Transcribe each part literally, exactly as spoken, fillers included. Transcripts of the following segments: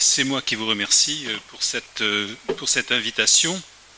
C'est moi qui vous remercie pour cette, pour cette invitation.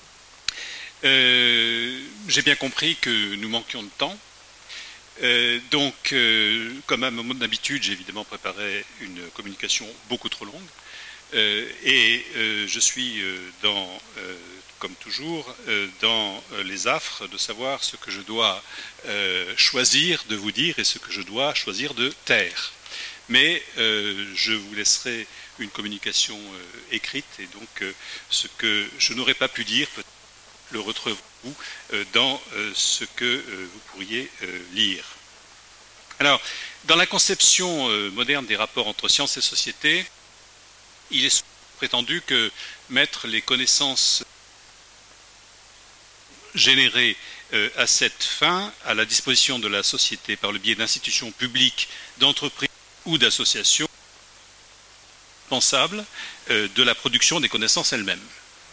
Euh, j'ai bien compris que nous manquions de temps. Euh, donc, euh, comme à mon habitude, j'ai évidemment préparé une communication beaucoup trop longue. Euh, et euh, je suis euh, dans, euh, comme toujours, euh, dans les affres de savoir ce que je dois euh, choisir de vous dire et ce que je dois choisir de taire. Mais euh, je vous laisserai une communication euh, écrite et donc euh, ce que je n'aurais pas pu dire, peut-être le retrouverez-vous euh, dans euh, ce que euh, vous pourriez euh, lire. Alors, dans la conception euh, moderne des rapports entre sciences et société, il est prétendu que mettre les connaissances générées euh, à cette fin à la disposition de la société par le biais d'institutions publiques, d'entreprises ou d'associations, indispensable euh, de la production des connaissances elles-mêmes.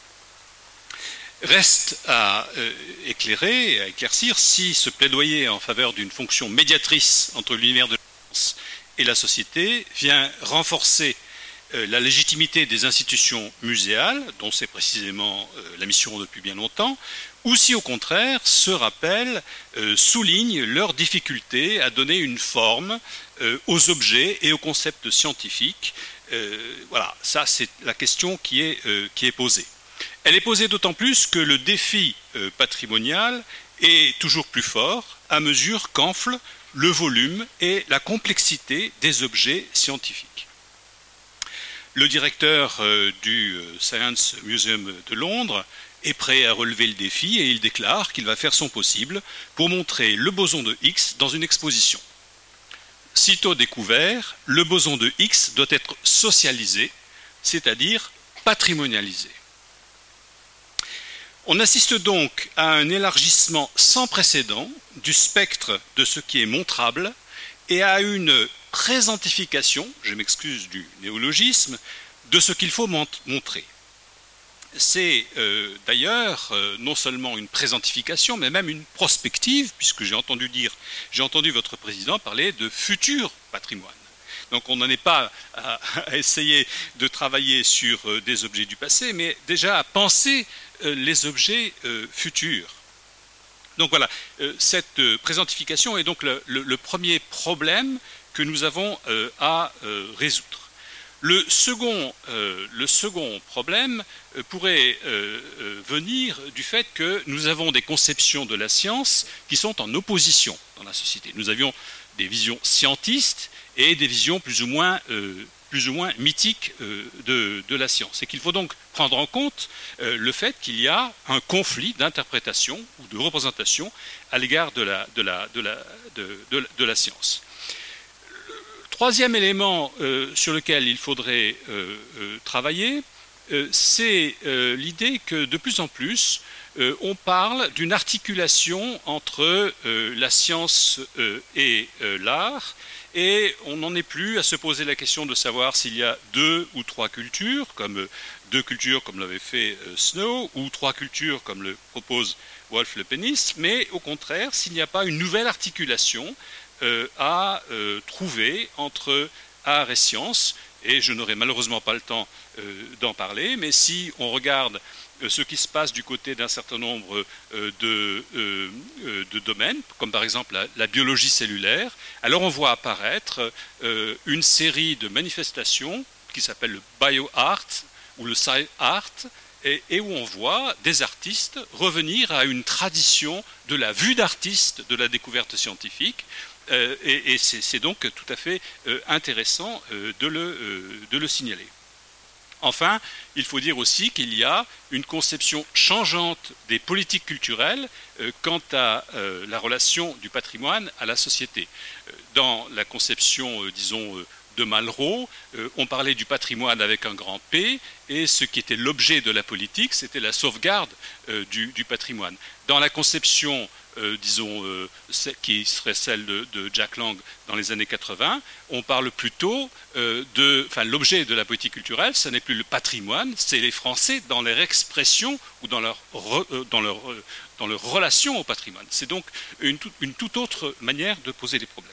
Reste à euh, éclairer et à éclaircir si ce plaidoyer en faveur d'une fonction médiatrice entre l'univers de la science et la société vient renforcer euh, la légitimité des institutions muséales, dont c'est précisément euh, la mission depuis bien longtemps, ou si au contraire ce rappel euh, souligne leur difficulté à donner une forme euh, aux objets et aux concepts scientifiques. Euh, voilà, ça c'est la question qui est, euh, qui est posée. Elle est posée d'autant plus que le défi euh, patrimonial est toujours plus fort à mesure qu'enfle le volume et la complexité des objets scientifiques. Le directeur euh, du Science Museum de Londres est prêt à relever le défi et il déclare qu'il va faire son possible pour montrer le boson de Higgs dans une exposition. Sitôt découvert, le boson de Higgs doit être socialisé, c'est-à-dire patrimonialisé. On assiste donc à un élargissement sans précédent du spectre de ce qui est montrable et à une présentification, je m'excuse du néologisme, de ce qu'il faut montrer. C'est euh, d'ailleurs euh, non seulement une présentification, mais même une prospective, puisque j'ai entendu dire, j'ai entendu votre président parler de futur patrimoine. Donc on n'en est pas à, à essayer de travailler sur euh, des objets du passé, mais déjà à penser euh, les objets euh, futurs. Donc voilà, euh, cette euh, présentification est donc le, le, le premier problème que nous avons euh, à euh, résoudre. Le second, euh, le second problème euh, pourrait euh, euh, venir du fait que nous avons des conceptions de la science qui sont en opposition dans la société. Nous avions des visions scientistes et des visions plus ou moins, euh, plus ou moins mythiques euh, de, de la science. Et qu'il faut donc prendre en compte euh, le fait qu'il y a un conflit d'interprétation ou de représentation à l'égard de la, de la, de la, de, de, de la science. Troisième élément euh, sur lequel il faudrait euh, euh, travailler, euh, c'est euh, l'idée que de plus en plus, euh, on parle d'une articulation entre euh, la science euh, et euh, l'art, et on n'en est plus à se poser la question de savoir s'il y a deux ou trois cultures, comme euh, deux cultures comme l'avait fait euh, Snow, ou trois cultures comme le propose Wolf Le Pennis, mais au contraire, s'il n'y a pas une nouvelle articulation Euh, à euh, trouver entre art et science, et je n'aurai malheureusement pas le temps euh, d'en parler, mais si on regarde euh, ce qui se passe du côté d'un certain nombre euh, de, euh, de domaines, comme par exemple la, la biologie cellulaire, alors on voit apparaître euh, une série de manifestations qui s'appellent le bioart ou le sci-art, et, et où on voit des artistes revenir à une tradition de la vue d'artiste de la découverte scientifique. Euh, et et c'est donc tout à fait euh, intéressant euh, de, le, euh, de le signaler. Enfin, il faut dire aussi qu'il y a une conception changeante des politiques culturelles euh, quant à euh, la relation du patrimoine à la société. Dans la conception, euh, disons, euh, de Malraux, euh, on parlait du patrimoine avec un grand P, et ce qui était l'objet de la politique, c'était la sauvegarde euh, du, du patrimoine. Dans la conception Euh, disons, euh, qui serait celle de, de Jack Lang dans les années quatre-vingts, on parle plutôt euh, de, enfin, l'objet de la politique culturelle, ce n'est plus le patrimoine, c'est les Français dans leur expression ou dans leur, re, euh, dans leur, euh, dans leur relation au patrimoine. C'est donc une, une toute autre manière de poser les problèmes.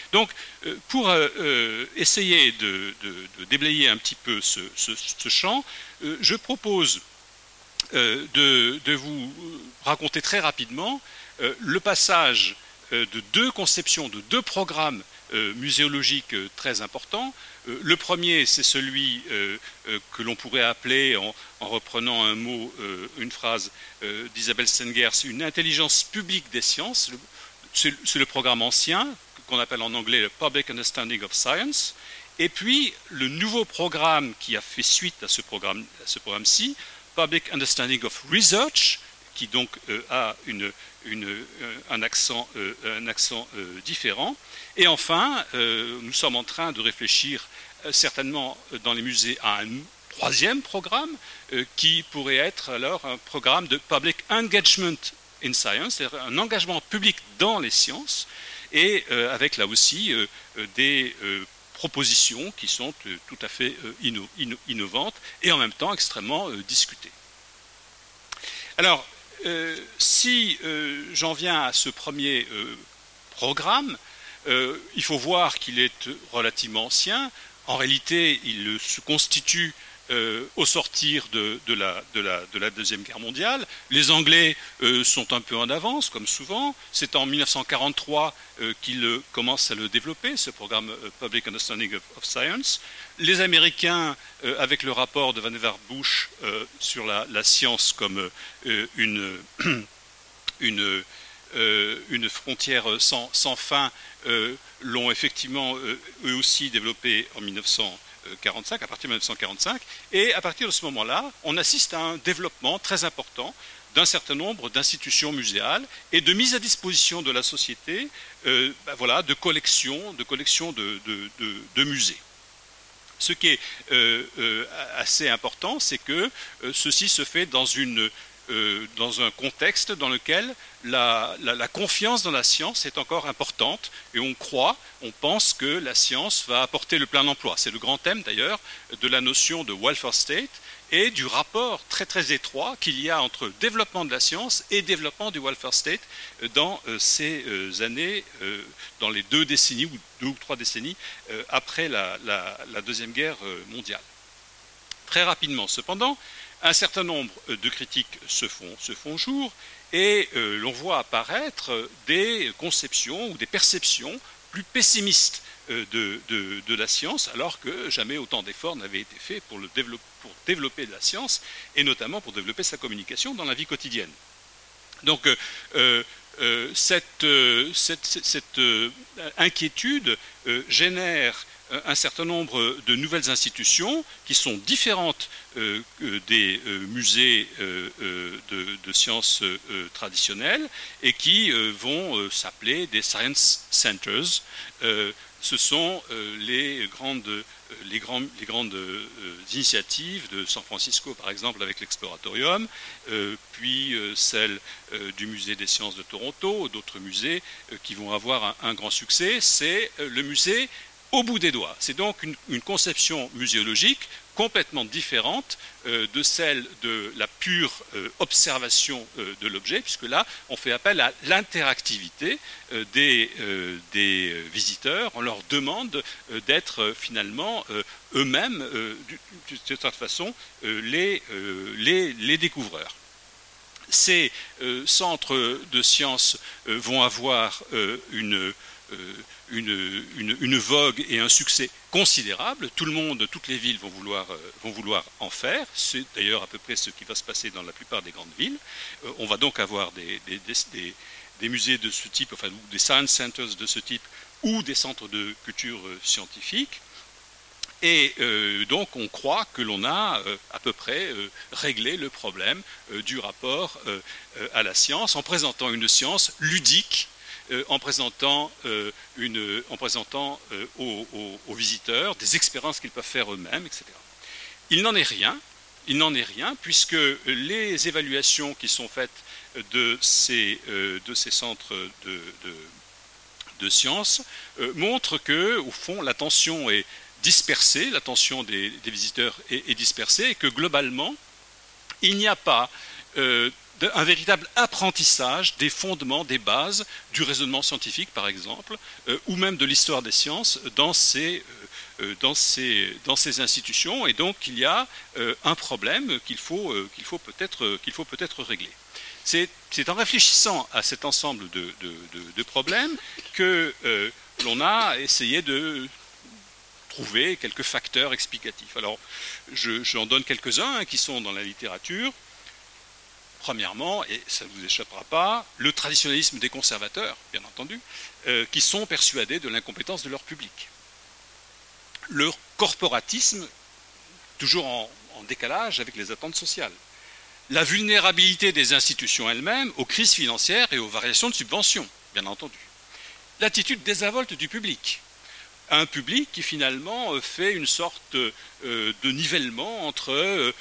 Donc, euh, pour euh, essayer de, de, de déblayer un petit peu ce, ce, ce champ, euh, je propose euh, de, de vous raconter très rapidement euh, le passage euh, de deux conceptions, de deux programmes euh, muséologiques euh, très importants. Euh, le premier, c'est celui euh, euh, que l'on pourrait appeler, en, en reprenant un mot, euh, une phrase euh, d'Isabelle Stengers, une intelligence publique des sciences. C'est le programme ancien, qu'on appelle en anglais le Public Understanding of Science. Et puis, le nouveau programme qui a fait suite à ce programme, à ce programme-ci, Public Understanding of Research, qui donc euh, a une, une, euh, un accent, euh, un accent euh, différent. Et enfin, euh, nous sommes en train de réfléchir euh, certainement dans les musées à un troisième programme euh, qui pourrait être alors un programme de Public Engagement in Science, c'est-à-dire un engagement public dans les sciences, et euh, avec là aussi euh, des euh, propositions qui sont euh, tout à fait euh, inno inno innovantes et en même temps extrêmement euh, discutées. Alors, euh, si euh, j'en viens à ce premier euh, programme, euh, il faut voir qu'il est relativement ancien. En réalité, il se constitue Euh, au sortir de, de, la, de, la, de la Deuxième Guerre mondiale. Les Anglais euh, sont un peu en avance, comme souvent. C'est en mille neuf cent quarante-trois euh, qu'ils euh, commencent à le développer, ce programme euh, Public Understanding of, of Science. Les Américains, euh, avec le rapport de Vannevar Bush euh, sur la, la science comme euh, une, une, euh, une frontière sans, sans fin, euh, l'ont effectivement euh, eux aussi développé en mille neuf cent quarante-cinq, à partir de mille neuf cent quarante-cinq, et à partir de ce moment-là, on assiste à un développement très important d'un certain nombre d'institutions muséales et de mise à disposition de la société euh, ben voilà, de collections de, collections de, de, de, de musées. Ce qui est euh, euh, assez important, c'est que euh, ceci se fait dans une Euh, dans un contexte dans lequel la, la, la confiance dans la science est encore importante et on croit, on pense que la science va apporter le plein emploi. C'est le grand thème d'ailleurs de la notion de welfare state et du rapport très très étroit qu'il y a entre développement de la science et développement du welfare state dans euh, ces euh, années, euh, dans les deux décennies ou deux ou trois décennies euh, après la, la, la Deuxième Guerre mondiale. Très rapidement cependant, un certain nombre de critiques se font, se font jour et euh, l'on voit apparaître des conceptions ou des perceptions plus pessimistes euh, de, de, de la science, alors que jamais autant d'efforts n'avaient été faits pour, le développer, pour développer de la science et notamment pour développer sa communication dans la vie quotidienne. Donc, euh, euh, cette, euh, cette, cette, cette euh, inquiétude euh, génère un certain nombre de nouvelles institutions qui sont différentes euh, des euh, musées euh, de, de sciences euh, traditionnels et qui euh, vont euh, s'appeler des Science Centers. Euh, ce sont euh, les grandes, euh, les grands, les grandes euh, initiatives de San Francisco, par exemple, avec l'Exploratorium, euh, puis euh, celle euh, du Musée des sciences de Toronto, d'autres musées euh, qui vont avoir un, un grand succès. C'est euh, le musée au bout des doigts. C'est donc une, une conception muséologique complètement différente euh, de celle de la pure euh, observation euh, de l'objet, puisque là, on fait appel à l'interactivité euh, des, euh, des visiteurs. On leur demande euh, d'être euh, finalement euh, eux-mêmes, euh, d'une certaine façon, euh, les, euh, les, les découvreurs. Ces euh, centres de sciences euh, vont avoir euh, une Une, une, une vogue et un succès considérable. Tout le monde, toutes les villes vont vouloir, euh, vont vouloir en faire. C'est d'ailleurs à peu près ce qui va se passer dans la plupart des grandes villes. Euh, on va donc avoir des, des, des, des musées de ce type, enfin des science centers de ce type, ou des centres de culture euh, scientifique. Et euh, donc on croit que l'on a euh, à peu près euh, réglé le problème euh, du rapport euh, à la science en présentant une science ludique, Euh, en présentant, euh, une, en présentant euh, aux, aux, aux visiteurs des expériences qu'ils peuvent faire eux-mêmes, et cetera. Il n'en est rien, il n'en est rien, puisque les évaluations qui sont faites de ces, euh, de ces centres de, de, de sciences euh, montrent que, au fond, l'attention est dispersée, l'attention des, des visiteurs est, est dispersée, et que globalement, il n'y a pas euh, un véritable apprentissage des fondements, des bases du raisonnement scientifique, par exemple, euh, ou même de l'histoire des sciences dans ces, euh, dans, ces, dans ces institutions. Et donc, il y a euh, un problème qu'il faut, euh, qu'il faut peut-être qu'il faut peut-être régler. C'est en réfléchissant à cet ensemble de, de, de, de problèmes que euh, l'on a essayé de trouver quelques facteurs explicatifs. Alors, j'en donne quelques-uns hein, qui sont dans la littérature. Premièrement, et ça ne vous échappera pas, le traditionnalisme des conservateurs, bien entendu, euh, qui sont persuadés de l'incompétence de leur public. Le corporatisme, toujours en, en décalage avec les attentes sociales. La vulnérabilité des institutions elles-mêmes aux crises financières et aux variations de subventions, bien entendu. L'attitude désinvolte du public. Un public qui finalement fait une sorte de nivellement entre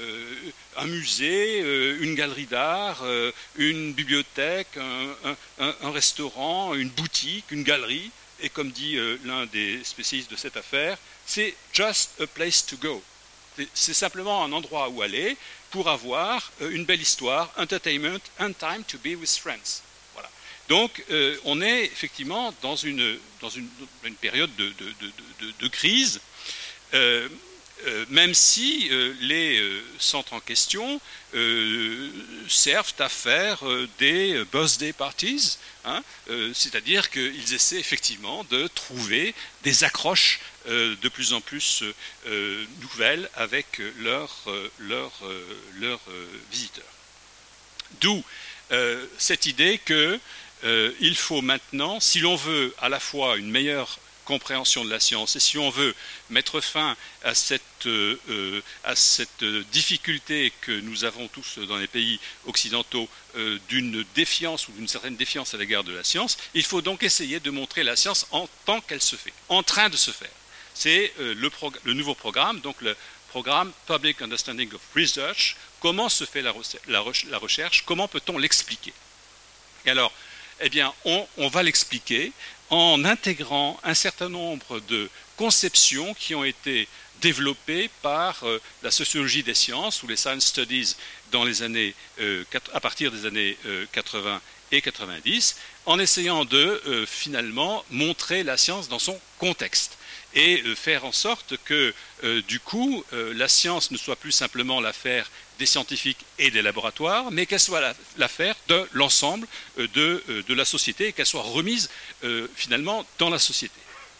un musée, une galerie d'art, une bibliothèque, un, un, un restaurant, une boutique, une galerie. Et comme dit l'un des spécialistes de cette affaire, c'est just a place to go. C'est simplement un endroit où aller pour avoir une belle histoire, entertainment and time to be with friends. Voilà. Donc, euh, on est effectivement dans une, dans une, une période de, de, de, de, de crise, euh, euh, même si euh, les euh, centres en question euh, servent à faire euh, des birthday parties, hein, euh, c'est-à-dire qu'ils essaient effectivement de trouver des accroches euh, de plus en plus euh, nouvelles avec leurs euh, leur, euh, leur, euh, visiteurs. D'où euh, cette idée que Euh, il faut maintenant, si l'on veut à la fois une meilleure compréhension de la science et si on veut mettre fin à cette, euh, euh, à cette difficulté que nous avons tous dans les pays occidentaux euh, d'une défiance ou d'une certaine défiance à l'égard de la science, il faut donc essayer de montrer la science en tant qu'elle se fait, en train de se faire. C'est euh, le, le nouveau programme, donc le programme Public Understanding of Research. Comment se fait la, la, la recherche? Comment peut-on l'expliquer? Et alors, eh bien, on, on va l'expliquer en intégrant un certain nombre de conceptions qui ont été développées par euh, la sociologie des sciences ou les science studies dans les années, euh, à partir des années euh, quatre-vingts et quatre-vingt-dix, en essayant de euh, finalement montrer la science dans son contexte et euh, faire en sorte que, euh, du coup, euh, la science ne soit plus simplement l'affaire des scientifiques et des laboratoires, mais qu'elle soit l'affaire de l'ensemble de, de la société et qu'elle soit remise euh, finalement dans la société.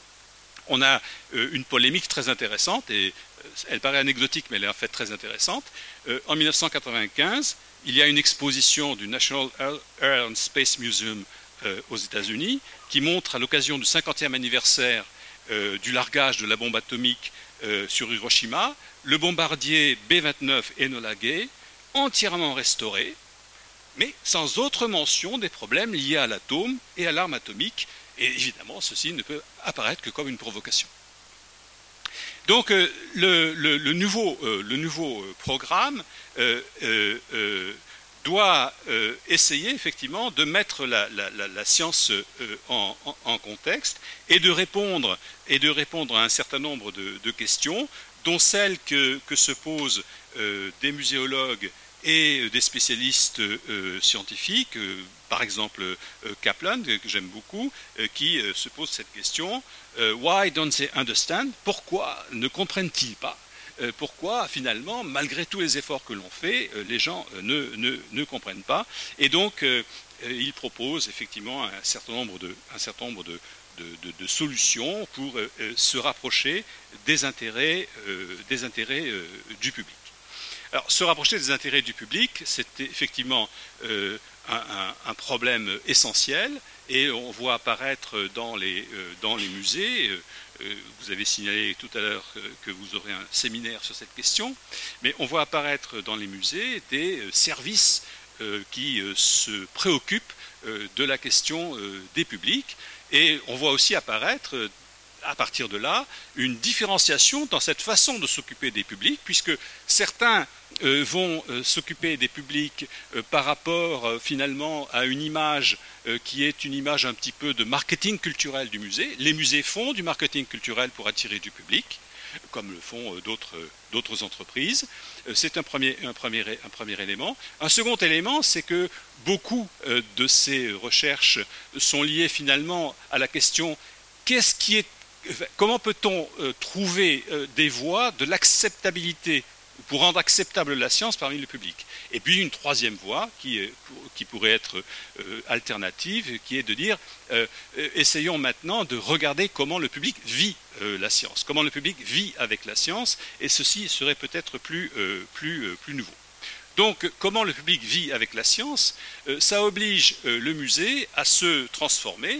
On a euh, une polémique très intéressante, et euh, elle paraît anecdotique, mais elle est en fait très intéressante. Euh, en mille neuf cent quatre-vingt-quinze, il y a une exposition du National Air and Space Museum euh, aux États-Unis qui montre, à l'occasion du cinquantième anniversaire euh, du largage de la bombe atomique euh, sur Hiroshima, le bombardier B vingt-neuf Enola Gay, entièrement restauré, mais sans autre mention des problèmes liés à l'atome et à l'arme atomique. Et évidemment, ceci ne peut apparaître que comme une provocation. Donc, euh, le, le, le, nouveau, euh, le nouveau programme euh, euh, euh, doit euh, essayer effectivement de mettre la, la, la, la science euh, en, en, en contexte et de répondre, et de répondre à un certain nombre de, de questions, dont celles que, que se posent euh, des muséologues et des spécialistes euh, scientifiques, euh, par exemple euh, Kaplan, que j'aime beaucoup, euh, qui euh, se pose cette question, euh, why don't they understand? Pourquoi ne comprennent-ils pas? euh, Pourquoi, finalement, malgré tous les efforts que l'on fait, euh, les gens euh, ne, ne, ne comprennent pas? Et donc, euh, il propose effectivement un certain nombre de, un certain nombre de De, de, de solutions pour euh, se rapprocher des intérêts, euh, des intérêts euh, du public. Alors, se rapprocher des intérêts du public, c'est effectivement euh, un, un, un problème essentiel, et on voit apparaître dans les, euh, dans les musées, euh, vous avez signalé tout à l'heure que, que vous aurez un séminaire sur cette question, mais on voit apparaître dans les musées des services euh, qui euh, se préoccupent euh, de la question euh, des publics. Et on voit aussi apparaître, à partir de là, une différenciation dans cette façon de s'occuper des publics, puisque certains euh, vont euh, s'occuper des publics euh, par rapport euh, finalement à une image euh, qui est une image un petit peu de marketing culturel du musée. Les musées font du marketing culturel pour attirer du public, comme le font euh, d'autres d'autres entreprises. C'est un premier, un, premier, un premier élément. Un second élément, c'est que beaucoup de ces recherches sont liées finalement à la question qu'est-ce qui est, comment peut-on trouver des voies de l'acceptabilité pour rendre acceptable la science parmi le public. Et puis une troisième voie qui, qui pourrait être euh, alternative, qui est de dire euh, essayons maintenant de regarder comment le public vit euh, la science, comment le public vit avec la science, et ceci serait peut-être plus, euh, plus, euh, plus nouveau. Donc comment le public vit avec la science, euh, ça oblige euh, le musée à se transformer,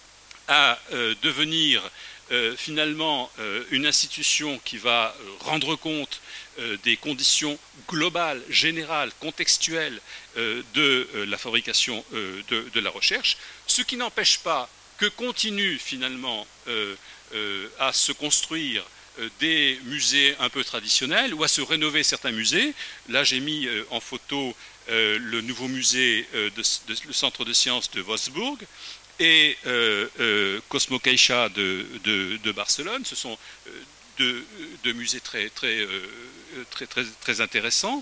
à euh, devenir Euh, finalement euh, une institution qui va euh, rendre compte euh, des conditions globales, générales, contextuelles euh, de euh, la fabrication euh, de, de la recherche, ce qui n'empêche pas que continuent finalement euh, euh, à se construire euh, des musées un peu traditionnels ou à se rénover certains musées. Là j'ai mis euh, en photo euh, le nouveau musée, euh, de, de, le centre de sciences de Wolfsburg, et euh, euh, Cosmo Caixa de, de, de Barcelone. Ce sont euh, deux, deux musées très, très, euh, très, très, très intéressants,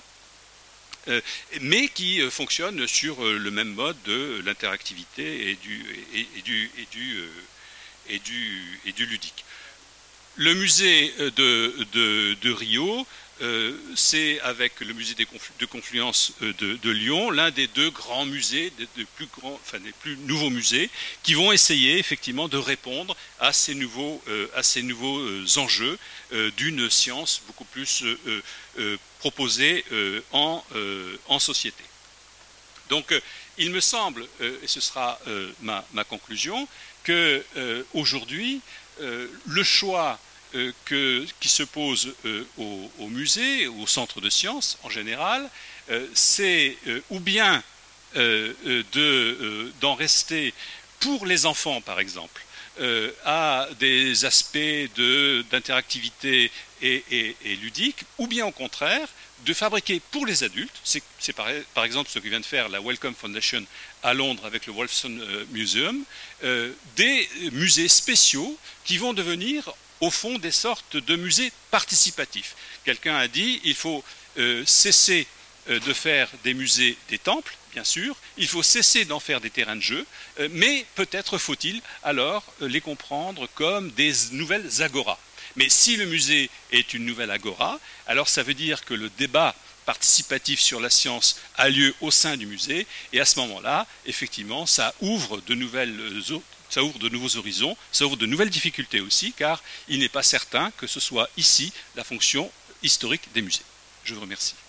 euh, mais qui euh, fonctionnent sur euh, le même mode de l'interactivité et du, et, et, du, et, du, euh, et, du, et du ludique. Le musée de, de, de Rio, euh, c'est avec le musée des conflu de Confluence de, de Lyon, l'un des deux grands musées, des, des, plus grands, enfin, des plus nouveaux musées, qui vont essayer effectivement de répondre à ces nouveaux, euh, à ces nouveaux euh, enjeux euh, d'une science beaucoup plus euh, euh, proposée euh, en, euh, en société. Donc euh, il me semble, euh, et ce sera euh, ma, ma conclusion, qu'aujourd'hui, euh, euh, le choix euh, que, qui se pose euh, au, au musée, au centre de sciences en général, euh, c'est euh, ou bien euh, de, euh, d'en rester pour les enfants, par exemple, euh, à des aspects d'interactivité et, et, et ludique, ou bien au contraire, de fabriquer pour les adultes, c'est par, par exemple ce que vient de faire la Wellcome Foundation à Londres avec le Wolfson Museum, euh, des musées spéciaux qui vont devenir au fond des sortes de musées participatifs. Quelqu'un a dit il faut euh, cesser euh, de faire des musées des temples, bien sûr, il faut cesser d'en faire des terrains de jeu, euh, mais peut-être faut-il alors euh, les comprendre comme des nouvelles agoras. Mais si le musée est une nouvelle agora, alors ça veut dire que le débat participatif sur la science a lieu au sein du musée, et à ce moment-là, effectivement, ça ouvre de nouvelles, ça ouvre de nouveaux horizons, ça ouvre de nouvelles difficultés aussi, car il n'est pas certain que ce soit ici la fonction historique des musées. Je vous remercie.